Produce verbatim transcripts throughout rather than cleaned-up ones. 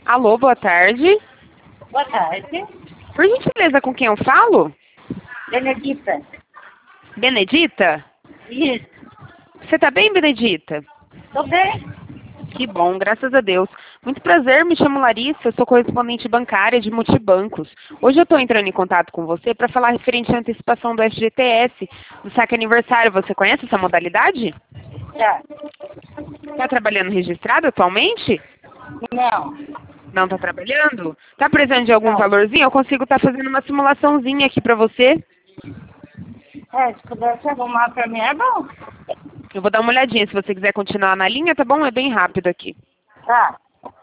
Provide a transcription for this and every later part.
Alô, boa tarde. Boa tarde. Por gentileza, com quem eu falo? Benedita. Benedita? Isso. Você tá bem, Benedita? Tô bem? Que bom, graças a Deus. Muito prazer, me chamo Larissa, eu sou correspondente bancária de multibancos. Hoje eu estou entrando em contato com você para falar referente à antecipação do F G T S, do saque aniversário. Você conhece essa modalidade? Já. Está trabalhando registrado atualmente? Não. Não está trabalhando? Está precisando de algum Não. valorzinho? Eu consigo estar fazendo uma simulaçãozinha aqui para você. É, se pudesse arrumar pra mim é bom. Eu vou dar uma olhadinha, se você quiser continuar na linha, tá bom? É bem rápido aqui. Tá.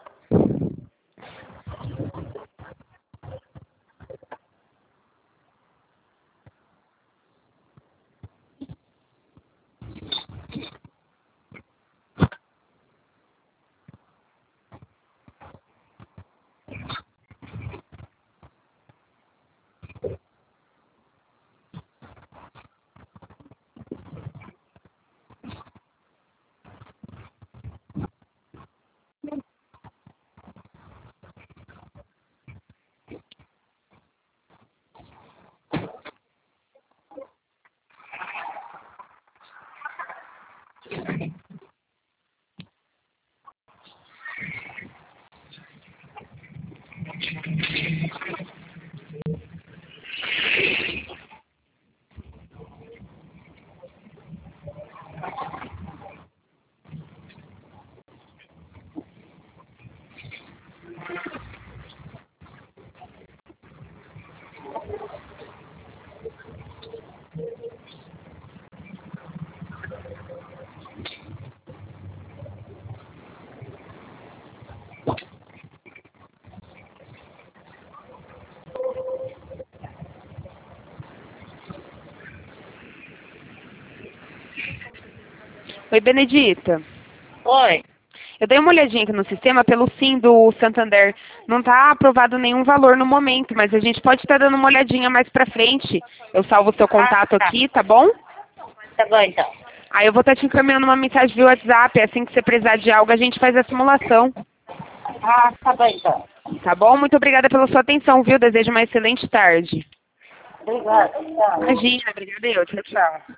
Oi, Benedita. Oi. Eu dei uma olhadinha aqui no sistema pelo sim do Santander. Não está aprovado nenhum valor no momento, mas a gente pode estar dando uma olhadinha mais pra frente. Eu salvo o seu contato Ah, tá. aqui, tá bom? Tá bom, então. Aí eu vou estar te encaminhando uma mensagem via WhatsApp. Assim que você precisar de algo, a gente faz a simulação. Ah, tá bom, então. Tá bom? Muito obrigada pela sua atenção, viu? Desejo uma excelente tarde. Obrigada. Tchau. Imagina, obrigada eu. Tchau, tchau.